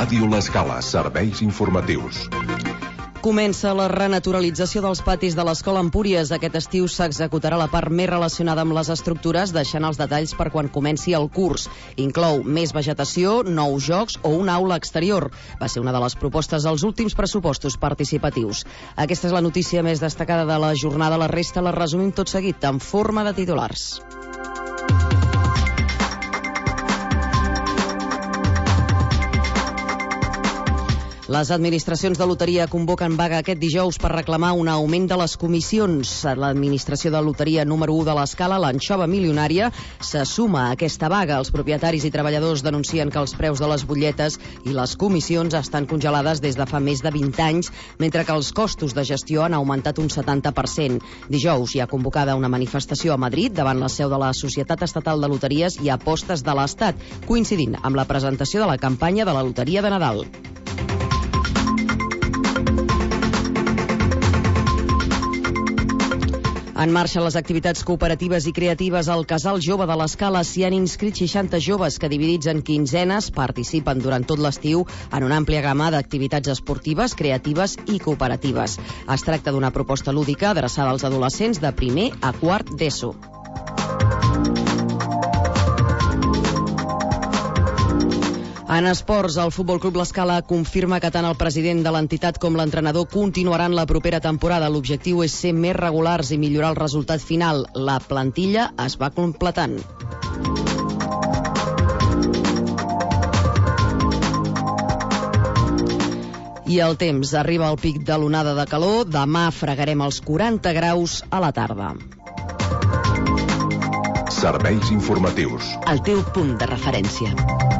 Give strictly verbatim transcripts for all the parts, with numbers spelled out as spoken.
Ràdio L'Escala, serveis informatius. Comença la renaturalització dels patis de l'Escola Empúries. Aquest estiu s'executarà la part més relacionada amb les estructures, deixant els detalls per quan comenci el curs. Inclou més vegetació, nous jocs o una aula exterior. Va ser una de les propostes als últims pressupostos participatius. Aquesta és la notícia més destacada de la jornada. La resta la resumim tot seguit en forma de titulars. Les administracions de loteria convoquen vaga aquest dijous per reclamar un augment de les comissions. L'administració de loteria número u de l'Escala, l'Anxova Milionària, se suma a aquesta vaga. Els propietaris i treballadors denuncien que els preus de les butlletes i les comissions estan congelades des de fa més de vint anys, mentre que els costos de gestió han augmentat un setanta per cent. Dijous hi ha convocada una manifestació a Madrid davant la seu de la Societat Estatal de Loteries i Apostes de l'Estat, coincidint amb la presentació de la campanya de la Loteria de Nadal. En marxa les activitats cooperatives i creatives al Casal Jove de l'Escala. S'hi han inscrit seixanta joves que, dividits en quinzenes, participen durant tot l'estiu en una àmplia gamma d'activitats esportives, creatives i cooperatives. Es tracta d'una proposta lúdica adreçada als adolescents de primer a quart d'ESO. En esports, el Futbol Club L'Escala confirma que tant el president de l'entitat com l'entrenador continuaran la propera temporada. L'objectiu és ser més regulars i millorar el resultat final. La plantilla es va completant. I el temps. Arriba al pic de l'onada de calor. Demà fregarem els quaranta graus a la tarda. Serveis informatius. El teu punt de referència.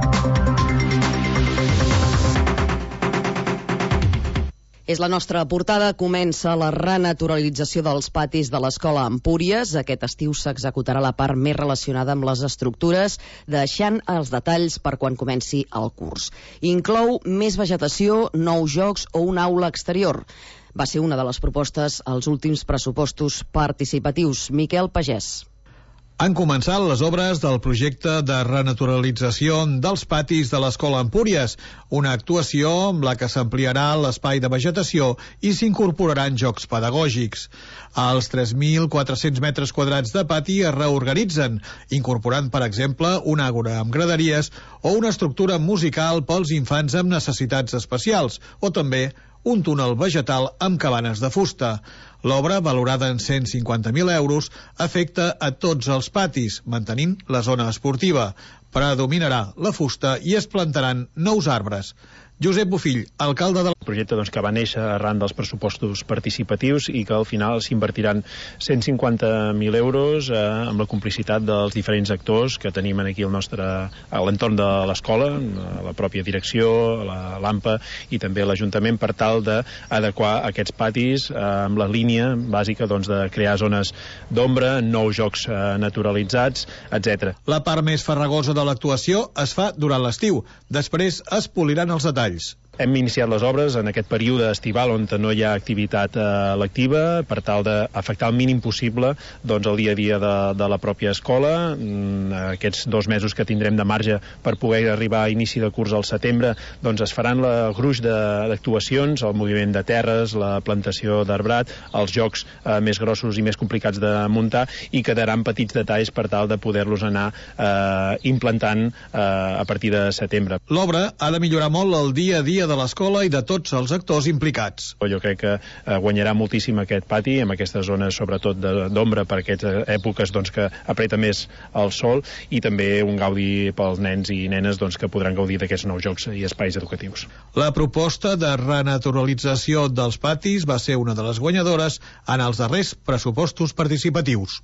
És la nostra portada. Comença la renaturalització dels patis de l'Escola Empúries. Aquest estiu s'executarà la part més relacionada amb les estructures, deixant els detalls per quan comenci el curs. Inclou més vegetació, nous jocs o una aula exterior. Va ser una de les propostes als últims pressupostos participatius. Miquel Pagès. Han començat les obres del projecte de renaturalització dels patis de l'Escola Empúries, una actuació amb la que s'ampliarà l'espai de vegetació i s'incorporaran jocs pedagògics. Els tres mil quatre-cents metres quadrats de pati es reorganitzen, incorporant, per exemple, un àgora amb graderies o una estructura musical pels infants amb necessitats especials, o també un túnel vegetal amb cabanes de fusta. L'obra, valorada en cent cinquanta mil euros, afecta a tots els patis, mantenint la zona esportiva. Predominarà la fusta i es plantaran nous arbres. Josep Bofill, alcalde del projecte doncs, que va néixer arran dels pressupostos participatius i que al final s'invertiran cent cinquanta mil euros eh, amb la complicitat dels diferents actors que tenim aquí al nostre, a l'entorn de l'escola, la pròpia direcció, la l'AMPA i també l'Ajuntament, per tal d'adequar aquests patis eh, amb la línia bàsica doncs, de crear zones d'ombra, nous jocs eh, naturalitzats, etcètera. La part més farragosa de l'actuació es fa durant l'estiu. Després es poliran els detalls. Hem iniciat les obres en aquest període estival on no hi ha activitat eh, lectiva per tal d'afectar el mínim possible doncs, el dia a dia de, de la pròpia escola. Mm, aquests dos mesos que tindrem de marge per poder arribar a inici de curs al setembre doncs, es faran el gruix d'actuacions, el moviment de terres, la plantació d'arbrat, els jocs eh, més grossos i més complicats de muntar, i quedaran petits detalls per tal de poder-los anar eh, implantant eh, a partir de setembre. L'obra ha de millorar molt el dia a dia de l'escola i de tots els actors implicats. Jo crec que eh, guanyarà moltíssim aquest pati, amb aquestes zones sobretot d'ombra per aquestes èpoques doncs, que apreta més el sol, i també un gaudi pels nens i nenes doncs, que podran gaudir d'aquests nous jocs i espais educatius. La proposta de renaturalització dels patis va ser una de les guanyadores en els darrers pressupostos participatius.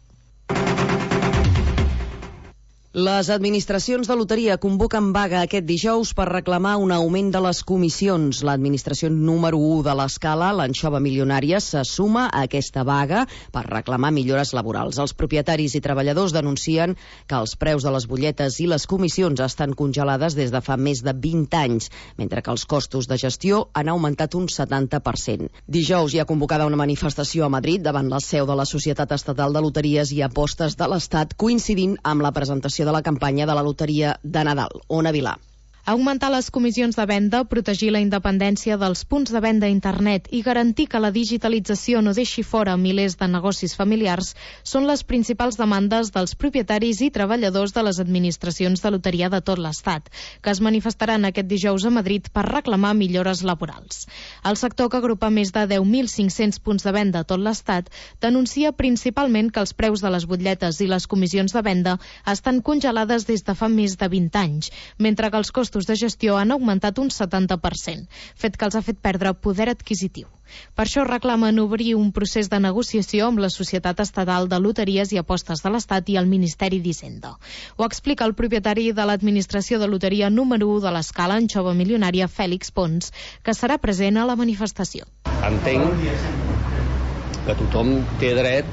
Les administracions de loteria convoquen vaga aquest dijous per reclamar un augment de les comissions. L'administració número u de l'Escala, l'Anxova Milionària, se suma a aquesta vaga per reclamar millores laborals. Els propietaris i treballadors denuncien que els preus de les butlletes i les comissions estan congelades des de fa més de vint anys, mentre que els costos de gestió han augmentat un setanta per cent. Dijous hi ha convocada una manifestació a Madrid davant la seu de la Societat Estatal de Loteries i Apostes de l'Estat, coincidint amb la presentació de la campanya de la Loteria de Nadal. Ona Vilà. Augmentar les comissions de venda, protegir la independència dels punts de venda a internet i garantir que la digitalització no deixi fora milers de negocis familiars són les principals demandes dels propietaris i treballadors de les administracions de loteria de tot l'Estat, que es manifestaran aquest dijous a Madrid per reclamar millores laborals. El sector, que agrupa més de deu mil cinc-cents punts de venda a tot l'Estat, denuncia principalment que els preus de les butlletes i les comissions de venda estan congelades des de fa més de vint anys, mentre que els costos de gestió han augmentat un setanta per cent, fet que els ha fet perdre poder adquisitiu. Per això reclamen obrir un procés de negociació amb la Societat Estatal de Loteries i Apostes de l'Estat i el Ministeri d'Hisenda. Ho explica el propietari de l'Administració de Loteria número u de l'Escala, Anxova Milionària, Fèlix Pons, que serà present a la manifestació. Entenc que tothom té dret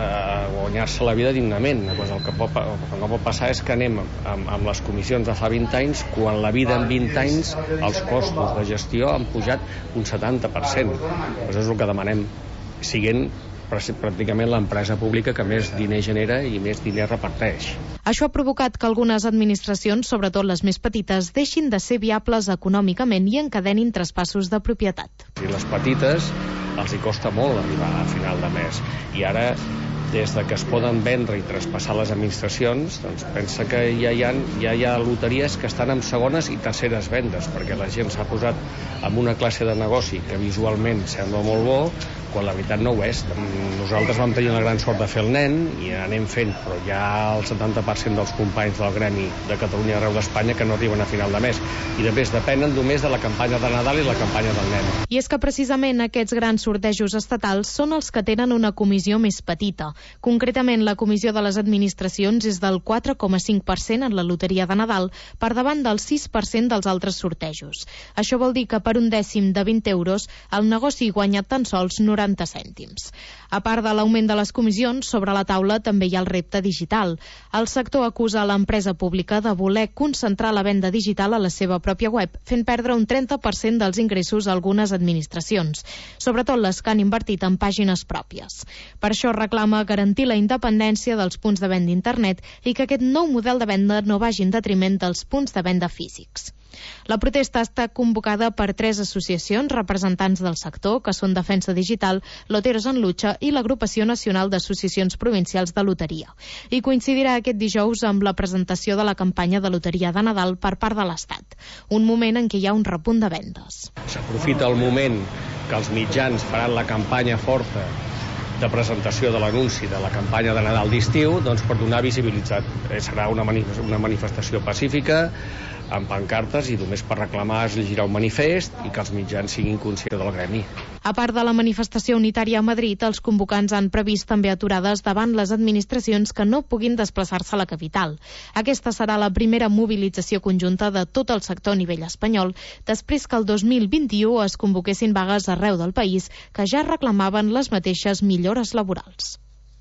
a guanyar-se la vida dignament. Pues el, que pot, el que no pot passar és que anem amb, amb les comissions de fa vint anys, quan la vida en vint anys els costos de gestió han pujat un setanta per cent. Pues és el que demanem, siguent pràcticament l'empresa pública que més diner genera i més diner reparteix. Això ha provocat que algunes administracions, sobretot les més petites, deixin de ser viables econòmicament i encadenin traspassos de propietat. I les petites els hi costa molt arribar a final de mes, i ara, des de que es poden vendre i traspassar les administracions, doncs pensa que ja hi ha, ja hi ha loteries que estan en segones i terceres vendes, perquè la gent s'ha posat en una classe de negoci que visualment sembla molt bo, quan la veritat no ho és. Nosaltres vam tenir la gran sort de fer el nen i anem fent, però hi ha el setanta per cent dels companys del gremi de Catalunya arreu d'Espanya que no arriben a final de mes, i de més depenen només de la campanya de Nadal i la campanya del nen. I és que precisament aquests grans sortejos estatals són els que tenen una comissió més petita. Concretament, la comissió de les administracions és del quatre coma cinc per cent en la loteria de Nadal, per davant del sis per cent dels altres sortejos. Això vol dir que per un dècim de vint euros el negoci guanya tan sols noranta cèntims. A part de l'augment de les comissions, sobre la taula també hi ha el repte digital. El sector acusa a l'empresa pública de voler concentrar la venda digital a la seva pròpia web, fent perdre un trenta per cent dels ingressos a algunes administracions, sobretot les que han invertit en pàgines pròpies. Per això reclama garantir la independència dels punts de venda d'internet i que aquest nou model de venda no vagi en detriment dels punts de venda físics. La protesta està convocada per tres associacions representants del sector, que són Defensa Digital, Loteros en Lucha i l'Agrupació Nacional d'Associacions Provincials de Loteria. I coincidirà aquest dijous amb la presentació de la campanya de loteria de Nadal per part de l'Estat, un moment en què hi ha un repunt de vendes. S'aprofita el moment que els mitjans faran la campanya forta de presentació de l'anunci de la campanya de Nadal d'estiu, doncs per donar visibilitat. Serà una manifestació pacífica, amb pancartes, i només per reclamar es llegirà un manifest i que els mitjans siguin conscients del gremi. A part de la manifestació unitària a Madrid, els convocants han previst també aturades davant les administracions que no puguin desplaçar-se a la capital. Aquesta serà la primera mobilització conjunta de tot el sector a nivell espanyol, després que el dos mil vint-i-u es convoquessin vagues arreu del país que ja reclamaven les mateixes millores laborals.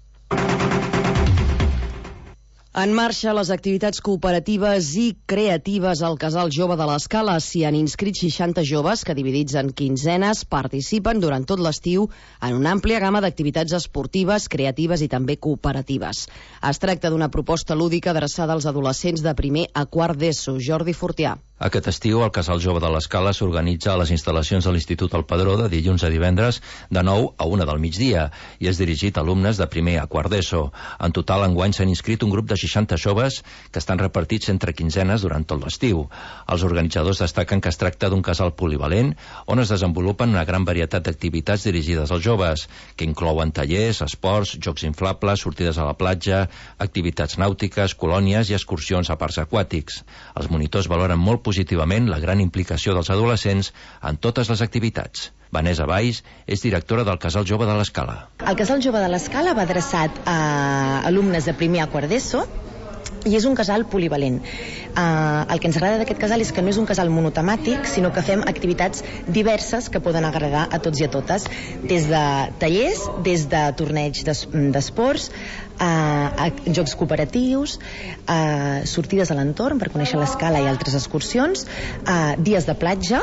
En marxa les activitats cooperatives i creatives al Casal Jove de l'Escala. S'hi han inscrit seixanta joves que, dividits en quinzenes, participen durant tot l'estiu en una àmplia gamma d'activitats esportives, creatives i també cooperatives. Es tracta d'una proposta lúdica adreçada als adolescents de primer a quart d'ESO. Jordi Fortià. Aquest estiu, el Casal Jove de l'Escala s'organitza a les instal·lacions de l'Institut El Padró de dilluns a divendres de nou a una del migdia i és dirigit a alumnes de primer a quart d'ESO. En total, enguany s'han inscrit un grup de seixanta joves que estan repartits entre quinzenes durant tot l'estiu. Els organitzadors destaquen que es tracta d'un casal polivalent on es desenvolupen una gran varietat d'activitats dirigides als joves, que inclouen tallers, esports, jocs inflables, sortides a la platja, activitats nàutiques, colònies i excursions a parcs aquàtics. Els monitors valoren molt positivament la gran implicació dels adolescents en totes les activitats. Vanessa Valls és directora del Casal Jove de l'Escala. El Casal Jove de l'Escala va adreçat a alumnes de primer a quart d'ESO i és un casal polivalent. Uh, el que ens agrada d'aquest casal és que no és un casal monotemàtic, sinó que fem activitats diverses que poden agradar a tots i a totes, des de tallers, des de torneigs d'esports, uh, jocs cooperatius, uh, sortides a l'entorn per conèixer l'Escala i altres excursions, uh, dies de platja,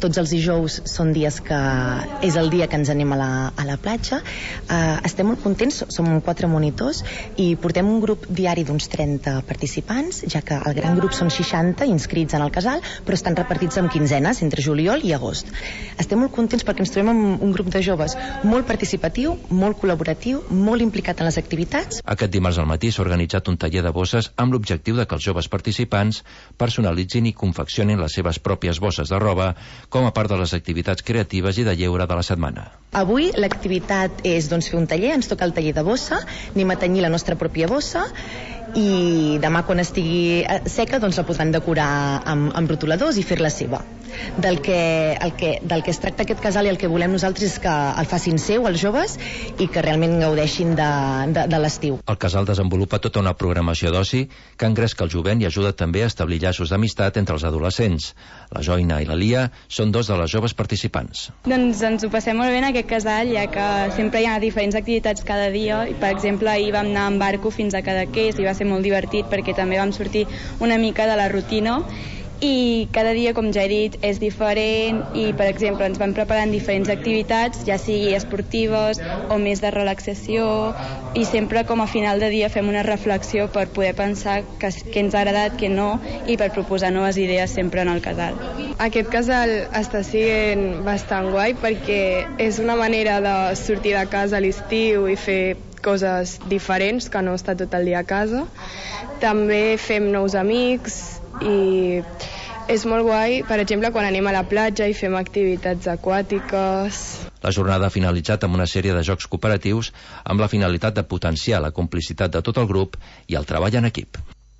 tots els dijous són dies que és el dia que ens anem a la, a la platja. Uh, estem molt contents, som quatre monitors i portem un grup diari d'uns trenta participants, ja que el gran grup són seixanta inscrits en el casal, però estan repartits en quinzenes entre juliol i agost. Estem molt contents perquè ens trobem amb un grup de joves molt participatiu, molt col·laboratiu, molt implicat en les activitats. Aquest dimarts al matí s'ha organitzat un taller de bosses amb l'objectiu de que els joves participants personalitzin i confeccionin les seves pròpies bosses de roba com a part de les activitats creatives i de lleure de la setmana. Avui l'activitat és doncs, fer un taller, ens toca el taller de bossa, anem a tenyir la nostra pròpia bossa i demà quan estigui seca doncs la podran decorar amb, amb rotuladors i fer-la seva. Del que, el que, del que es tracta aquest casal i el que volem nosaltres és que el facin seu els joves i que realment gaudeixin de, de, de l'estiu. El casal desenvolupa tota una programació d'oci que engresca el jovent i ajuda també a establir llaços d'amistat entre els adolescents. La Joina i la Lia són dos de les joves participants. Doncs ens ho passem molt bé en aquest casal, ja que sempre hi ha diferents activitats cada dia. I, per exemple, ahir vam anar en barco fins a Cadaqués i va ser molt divertit perquè també vam sortir una mica de la rutina. I cada dia, com ja he dit, és diferent i, per exemple, ens vam preparant diferents activitats, ja sigui esportives o més de relaxació, i sempre com a final de dia fem una reflexió per poder pensar què ens ha agradat, què no, i per proposar noves idees sempre en el casal. Aquest casal està sent bastant guai perquè és una manera de sortir de casa a l'estiu i fer coses diferents, que no estar tot el dia a casa. També fem nous amics i és molt guai, per exemple, quan anem a la platja i fem activitats aquàtiques. La jornada ha finalitzat amb una sèrie de jocs cooperatius amb la finalitat de potenciar la complicitat de tot el grup i el treball en equip.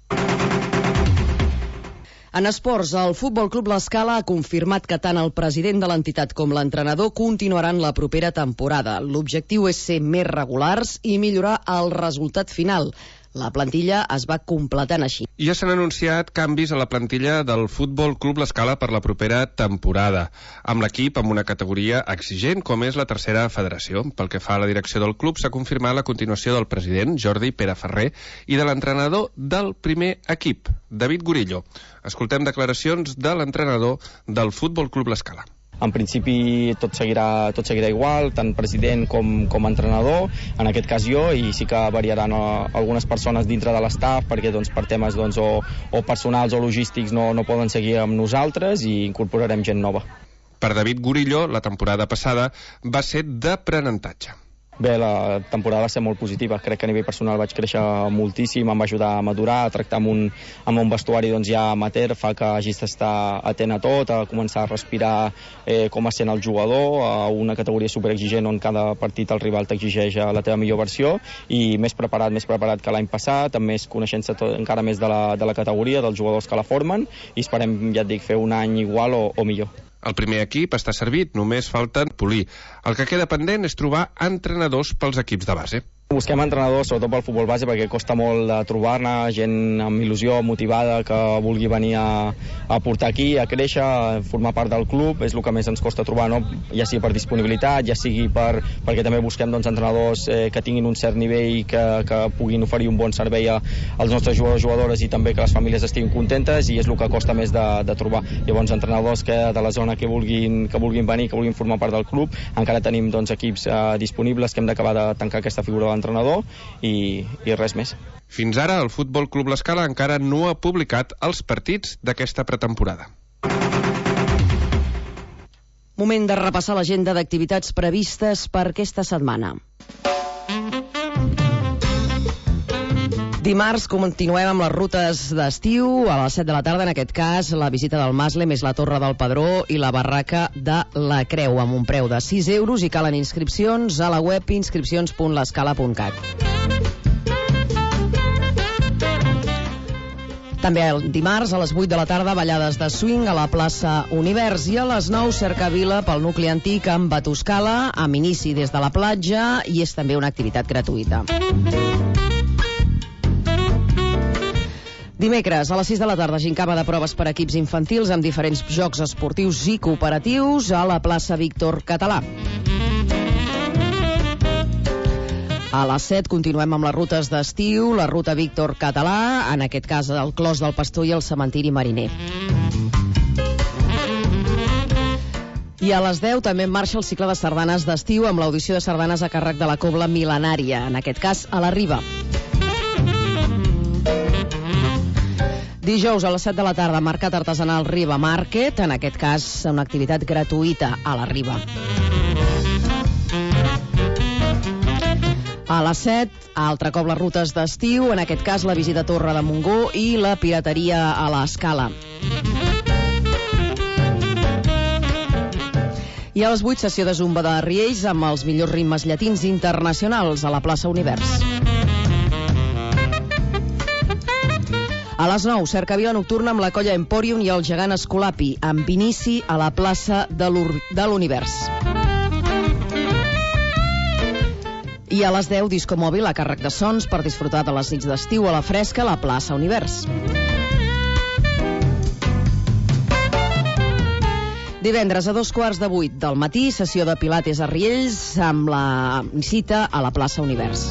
En esports, el Futbol Club L'Escala ha confirmat que tant el president de l'entitat com l'entrenador continuaran la propera temporada. L'objectiu és ser més regulars i millorar el resultat final. La plantilla es va completant així. Ja s'han anunciat canvis a la plantilla del Futbol Club L'Escala per la propera temporada, amb l'equip amb una categoria exigent com és la tercera federació. Pel que fa a la direcció del club, s'ha confirmat la continuació del president, Jordi Peraferrer, i de l'entrenador del primer equip, David Gurillo. Escoltem declaracions de l'entrenador del Futbol Club L'Escala. En principi tot seguirà, tot seguirà igual, tant president com, com entrenador, en aquest cas jo, i sí que variaran o, algunes persones dintre de l'estaf perquè doncs, per temes doncs, o, o personals o logístics no, no poden seguir amb nosaltres i incorporarem gent nova. Per David Gurillo, la temporada passada va ser d'aprenentatge. Bé, la temporada va ser molt positiva. Crec que a nivell personal vaig créixer moltíssim, em va ajudar a madurar, a tractar amb un, amb un vestuari doncs, ja amateur, fa que hagis d'estar atent a tot, a començar a respirar eh, com es sent el jugador, a una categoria superexigent on cada partit el rival t'exigeix la teva millor versió, i més preparat, més preparat que l'any passat, amb més coneixença tot, encara més de la, de la categoria, dels jugadors que la formen, i esperem, ja et dic, fer un any igual o, o millor. El primer equip està servit, només falten polir. El que queda pendent és trobar entrenadors pels equips de base. Busquem entrenadors, sobretot pel futbol base, perquè costa molt de trobar-ne, gent amb il·lusió, motivada, que vulgui venir a, a portar aquí, a créixer, a formar part del club. És el que més ens costa trobar, no? Ja sigui per disponibilitat, ja sigui per, perquè també busquem doncs, entrenadors eh, que tinguin un cert nivell i que, que puguin oferir un bon servei a, als nostres jugadors, jugadores, i també que les famílies estiguin contentes, i és el que costa més de, de trobar. Llavors, entrenadors que de la zona que vulguin, que vulguin venir, que vulguin formar part del club, encara tenim doncs, equips eh, disponibles que hem d'acabar de tancar aquesta figura de entrenador i, i res més. Fins ara, el Futbol Club L'Escala encara no ha publicat els partits d'aquesta pretemporada. Moment de repassar l'agenda d'activitats previstes per aquesta setmana. Dimarts continuem amb les rutes d'estiu. A les set de la tarda, en aquest cas, la visita del Masle més la Torre del Pedró i la barraca de la Creu, amb un preu de sis euros, i calen inscripcions a la web inscripcions punt l'escala punt cat. També el dimarts, a les vuit de la tarda, ballades de swing a la plaça Univers, i a les nou, cercavila pel nucli antic amb Batuscala, amb inici des de la platja, i és també una activitat gratuïta. Dimecres, a les sis de la tarda, gincama de proves per equips infantils amb diferents jocs esportius i cooperatius a la plaça Víctor Català. A les set continuem amb les rutes d'estiu, la ruta Víctor Català, en aquest cas el Clos del Pastor i el cementiri Mariner. I a les deu també en marxa el cicle de sardanes d'estiu amb l'audició de sardanes a càrrec de la Cobla Mil·lenària, en aquest cas a la Riba. Dijous a les set de la tarda, Mercat Artesanal Riba Market, en aquest cas una activitat gratuïta a la Riba. A les set, altre cop les rutes d'estiu, en aquest cas la visita a Torre de Montgó i la pirateria a l'Escala. I a les vuit, sessió de zumba de Riells amb els millors ritmes llatins internacionals a la plaça Univers. A les nou, cercavila nocturna amb la colla Emporium i el gegant Escolapi, amb inici a la plaça de l'Univers. I a les deu, disco mòbil a càrrec de sons per disfrutar de les nits d'estiu a la fresca a la plaça Univers. Divendres a dos quarts de vuit del matí, sessió de pilates a Riells amb la cita a la plaça Univers.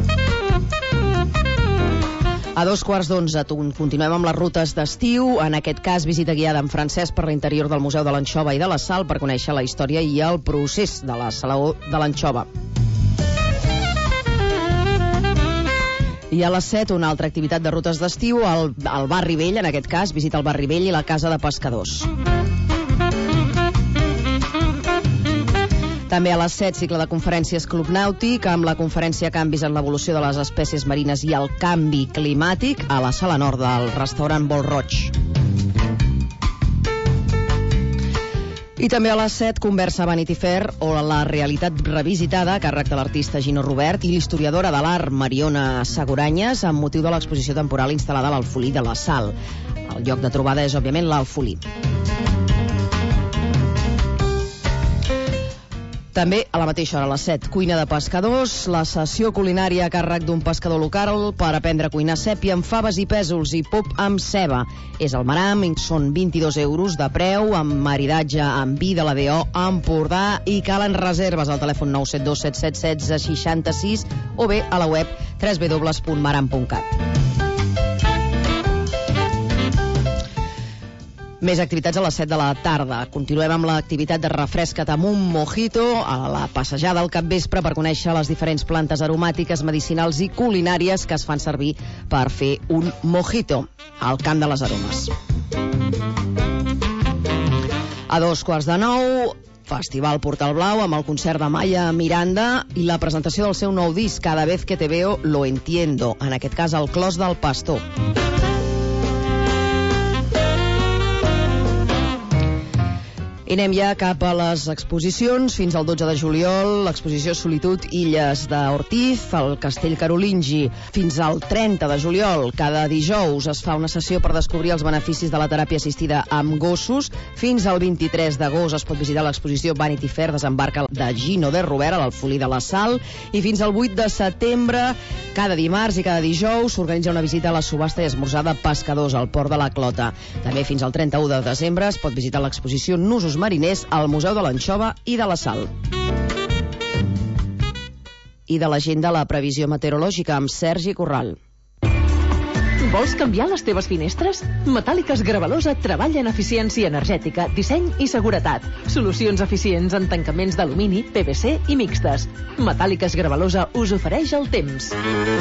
A dos quarts d'onze continuem amb les rutes d'estiu, en aquest cas visita guiada amb Francesc per l'interior del Museu de l'Anxova i de la Sal per conèixer la història i el procés de la salaó de l'anxova. I a les set, una altra activitat de rutes d'estiu al, al Barri Vell, en aquest cas visita el Barri Vell i la Casa de Pescadors. També a les set, cicle de conferències Club Nàutic, amb la conferència Canvis en l'evolució de les espècies marines i el canvi climàtic a la sala nord del restaurant Bol Roig. I també a les set, conversa Vanity Fair o la realitat revisitada a càrrec de l'artista Gino Robert i l'historiadora de l'art Mariona Seguranyes amb motiu de l'exposició temporal instal·lada a l'Alfolí de la Sal. El lloc de trobada és, òbviament, l'Alfolí. També a la mateixa hora, a les set, cuina de pescadors, la sessió culinària a càrrec d'un pescador local per aprendre a cuinar sèpia amb faves i pèsols i pop amb ceba. És el Maram, són vint-i-dos euros de preu, amb maridatge amb vi de la D O Empordà i calen reserves al telèfon nou set dos set set set sis sis o bé a la web w w w punt maram punt cat. Més activitats a les set de la tarda. Continuem amb l'activitat de refresca't amb un mojito a la passejada al capvespre per conèixer les diferents plantes aromàtiques, medicinals i culinàries que es fan servir per fer un mojito al Camp de les Aromes. A dos quarts de nou, Festival Portal Blau amb el concert de Maya Miranda i la presentació del seu nou disc Cada vez que te veo lo entiendo, en aquest cas el Clos del Pastor. I anem ja cap a les exposicions. Fins al dotze de juliol, l'exposició Solitud Illes d'Ortiz, al Castell Carolingi. Fins al trenta de juliol, cada dijous, es fa una sessió per descobrir els beneficis de la teràpia assistida amb gossos. Fins al vint-i-tres d'agost es pot visitar l'exposició Vanity Fair Desembarca de Gino de Robert a l'Alfolí de la Sal. I fins al vuit de setembre, cada dimarts i cada dijous, s'organitza una visita a la subhasta i esmorzar de pescadors al Port de la Clota. També fins al trenta-u de desembre es pot visitar l'exposició Nusos Mariners al Museu de l'Anxova i de la Sal. I de l'agenda, la previsió meteorològica amb Sergi Corral. Vols canviar les teves finestres? Metàl·liques Gravalosa treballa en eficiència energètica, disseny i seguretat. Solucions eficients en tancaments d'alumini, P V C i mixtes. Metàl·liques Gravalosa us ofereix el temps.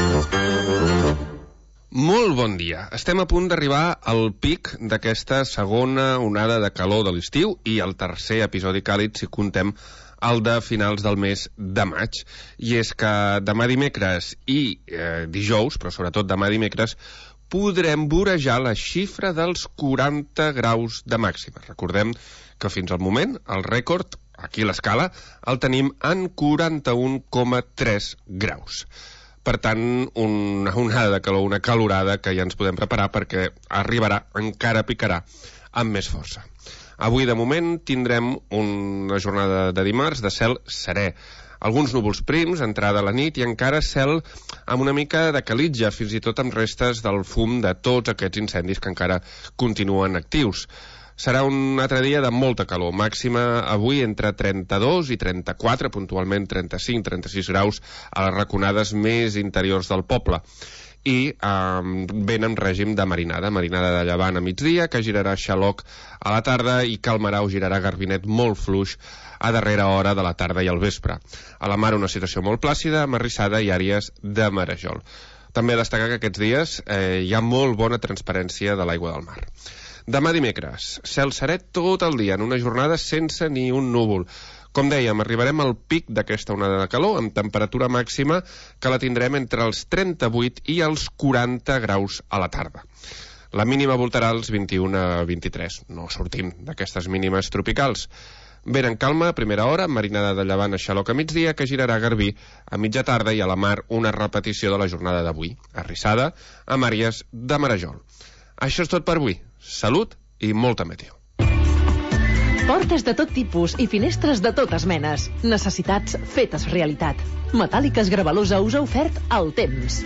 Molt bon dia. Estem a punt d'arribar al pic d'aquesta segona onada de calor de l'estiu i el tercer episodi càlid si contem el de finals del mes de maig. I és que demà dimecres i eh, dijous, però sobretot demà dimecres, podrem vorejar la xifra dels quaranta graus de màxima. Recordem que fins al moment el rècord, aquí a l'escala, el tenim en quaranta-un coma tres graus. Per tant, una onada de calor, una calorada que ja ens podem preparar perquè arribarà, encara picarà, amb més força. Avui, de moment, tindrem una jornada de dimarts de cel serè. Alguns núvols prims, entrada a la nit, i encara cel amb una mica de calitja, fins i tot amb restes del fum de tots aquests incendis que encara continuen actius. Serà un altre dia de molta calor, màxima avui entre trenta-dos i trenta-quatre, puntualment trenta-cinc trenta-sis graus a les raconades més interiors del poble. i eh, vent en règim de marinada, marinada de llevant a migdia, que girarà xaloc a la tarda i calmarà o girarà garbinet molt fluix a darrera hora de la tarda i al vespre. A la mar una situació molt plàcida, amb arrissada i àrees de marejol. També a destacar que aquests dies eh, hi ha molt bona transparència de l'aigua del mar. Demà dimecres, cel serè tot el dia, en una jornada sense ni un núvol. Com dèiem, arribarem al pic d'aquesta onada de calor, amb temperatura màxima que la tindrem entre els trenta-vuit i els quaranta graus a la tarda. La mínima voltarà als vint-i-un a vint-i-tres. No sortim d'aquestes mínimes tropicals. Vent en calma a primera hora, marinada de llevant a xaloc a migdia, que girarà a garbí a mitja tarda i a la mar una repetició de la jornada d'avui, arrissada amb àrees de marejol. Això és tot per avui. Salut i molta meteo. Portes de tot tipus i finestres de totes menes. Necessitats fetes realitat. Metàl·liques Gravalusa us ha ofert el temps.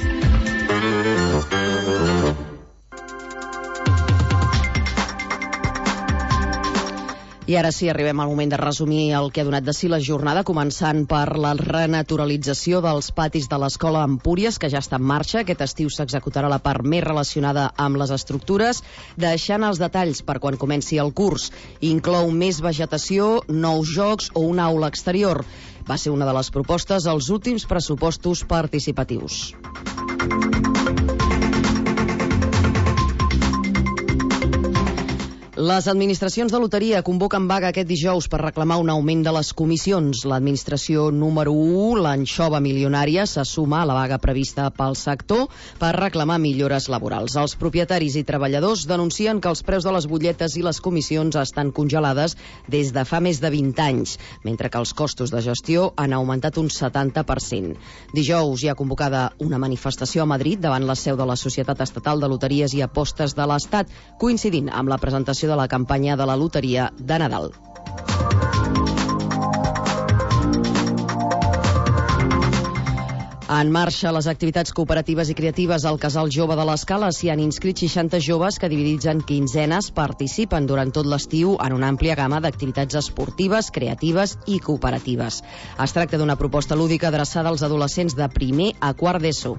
I ara sí, arribem al moment de resumir el que ha donat de si la jornada, començant per la renaturalització dels patis de l'Escola Empúries, que ja està en marxa. Aquest estiu s'executarà la part més relacionada amb les estructures, deixant els detalls per quan comenci el curs. Inclou més vegetació, nous jocs o una aula exterior. Va ser una de les propostes als últims pressupostos participatius. Les administracions de loteria convoquen vaga aquest dijous per reclamar un augment de les comissions. L'administració número u, l'anxova milionària, se suma a la vaga prevista pel sector per reclamar millores laborals. Els propietaris i treballadors denuncien que els preus de les butlletes i les comissions estan congelades des de fa més de vint anys, mentre que els costos de gestió han augmentat un setanta per cent. Dijous hi ha convocada una manifestació a Madrid davant la seu de la Societat Estatal de Loteries i Apostes de l'Estat, coincidint amb la presentació de la campanya de la loteria de Nadal. En marxa les activitats cooperatives i creatives al Casal Jove de l'Escala. S'hi han inscrit seixanta joves que, dividits en quinzenes, participen durant tot l'estiu en una àmplia gamma d'activitats esportives, creatives i cooperatives. Es tracta d'una proposta lúdica adreçada als adolescents de primer a quart d'ESO.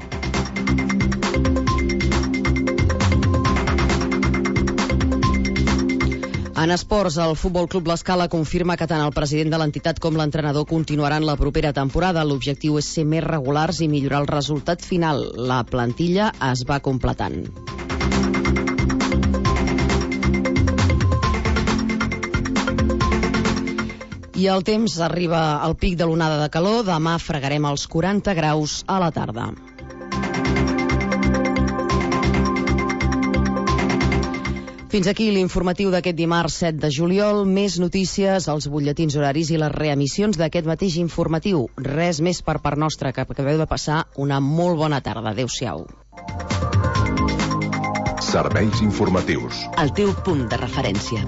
En esports, el Futbol Club L'Escala confirma que tant el president de l'entitat com l'entrenador continuaran la propera temporada. L'objectiu és ser més regulars i millorar el resultat final. La plantilla es va completant. I el temps arriba al pic de l'onada de calor. Demà fregarem els quaranta graus a la tarda. Fins aquí l'informatiu d'aquest dimarts set de juliol. Més notícies, els butlletins horaris i les reemissions d'aquest mateix informatiu. Res més per part nostra, que acabeu de passar una molt bona tarda. Adéu-siau. Serveis informatius. El teu punt de referència.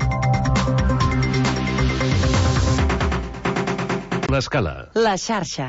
L'Escala. La xarxa.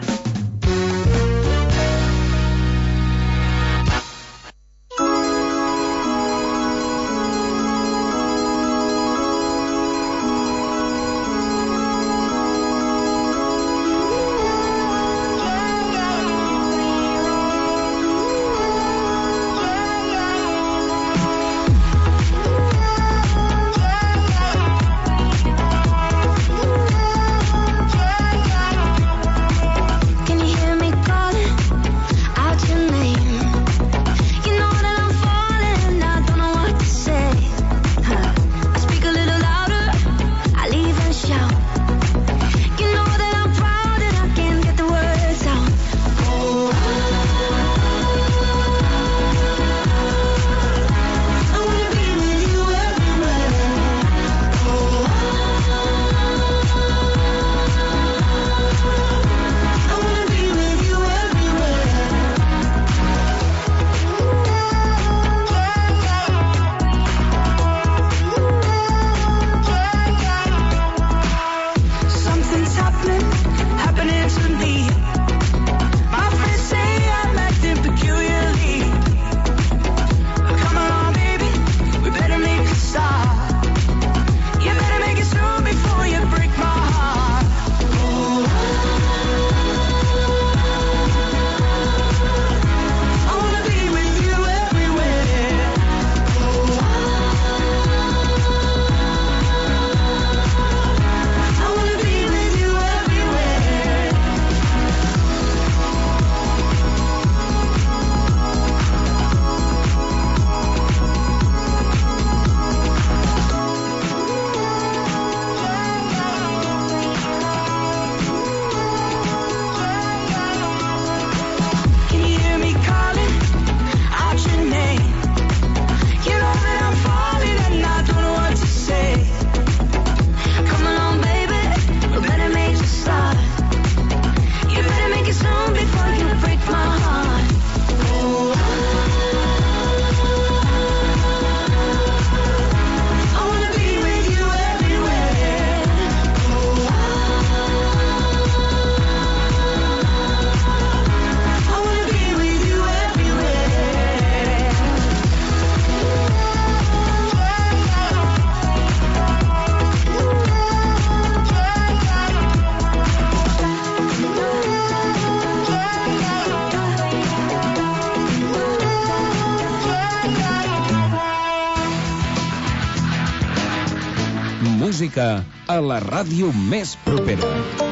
música a la ràdio més propera.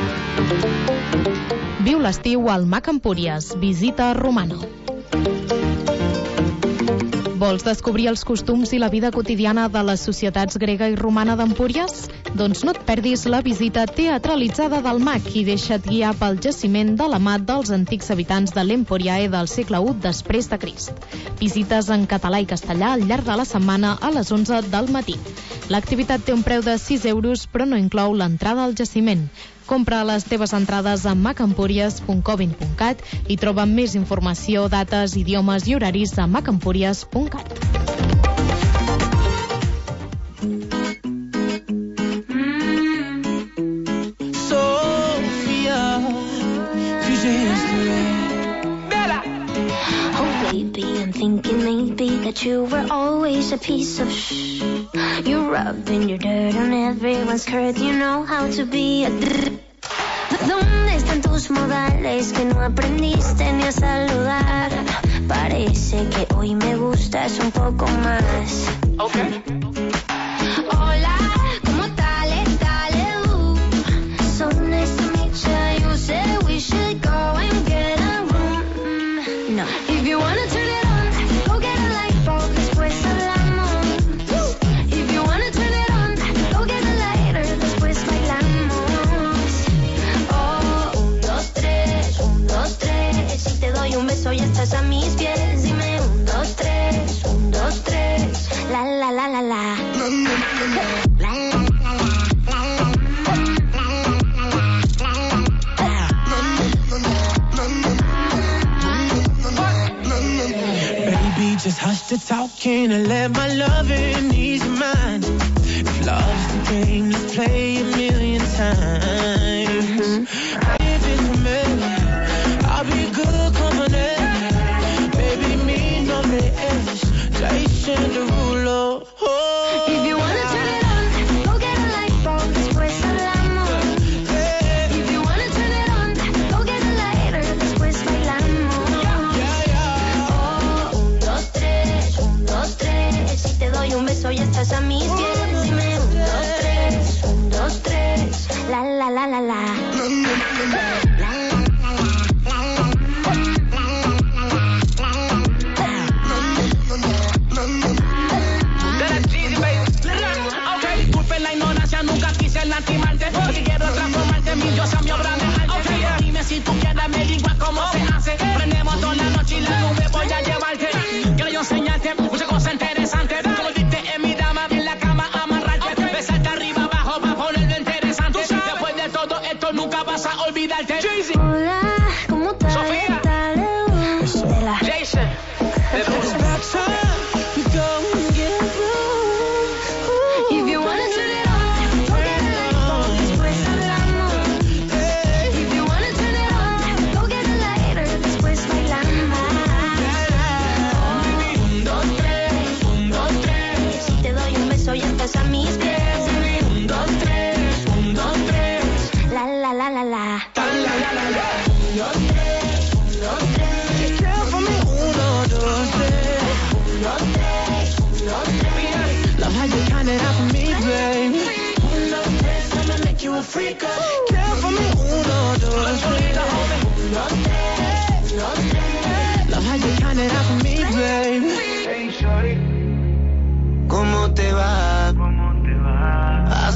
Viu l'estiu al Mac Empúries. Visita Romano. Vols descobrir els costums i la vida quotidiana de les societats grega i romana d'Empúries? Doncs no et perdis la visita teatralitzada del Mac i deixa't guiar pel jaciment de la mà dels antics habitants de l'Emporiae del segle u després de Crist. Visites en català i castellà al llarg de la setmana a les onze del matí. L'activitat té un preu de sis euros, però no inclou l'entrada al jaciment. Compra les teves entrades a mac empúries punt covin punt cat i troba més informació, dates, idiomes i horaris a mac empúries punt cat. Thinking maybe that you were always a piece of shh. You're rubbing your dirt on everyone's skirt. You know how to be a d- ¿Dónde están tus modales que no aprendiste ni a saludar? Parece que hoy me gustas un poco más. Okay. Hola, ¿cómo dale, dale, uh. So nice to meet you. You said we should go and get a room. No. If you wanna turn it on, go get a light bulb, después hablamos. If you wanna turn it on, go get a lighter, después bailamos. Oh, un, dos, tres, un, dos, tres. Si te doy un beso ya estás a mis pies. Dime un, dos, tres, un, dos, tres. La, la, la, la, la. La, la, la, la. Just hush the talking and let my loving ease your mind. If love's the game, let's play a million times. If it's for me, I'll be good company. Baby, me no less. Jason Derulo. Oh. If you wanna turn it on, go get a light bulb, después hablamos. If you wanna turn it on, go get a lighter, después bailamos. Si te doy un beso ya estás a mis pies. Dime un, dos, tres, un, dos, tres. La, la, la, la, la. Ok, disculpen la ignorancia, nunca quise lastimarte. Porque quiero transformarte en mi diosa, mi obra de arte. Ok, dime si tú quieres averiguar cómo se hace. Prendemos toda la noche y la nube voy a llevarte. Quiero yo enseñarte muchas cosas interesantes. Como viste en mi dama, en la cama amarrarte. Besarte arriba, abajo, para ponerlo interesante. Después de todo esto nunca vas a olvidarte. Hola, ¿cómo estás? Sofía. Jason. If you wanna turn it on, go get a light bulb, después hablamos. If you wanna turn it on, go get a lighter, después bailamos. Un, dos, tres, un, dos, tres. Si te doy un beso ya estás a mis pies. Un, dos, tres, un, dos, tres. La, la, la, la, la. Un, dos, tres, un, dos, tres. Care for me, uno, dos, tres. Un, dos, tres, un, dos, tres. Love how you count it out for me, babe. Un, dos, tres, I'ma make you a freak. Care for me, uno, dos, tres. Un, dos, tres, un, dos, tres. Love how you count it out for me, babe. ¿Cómo te va?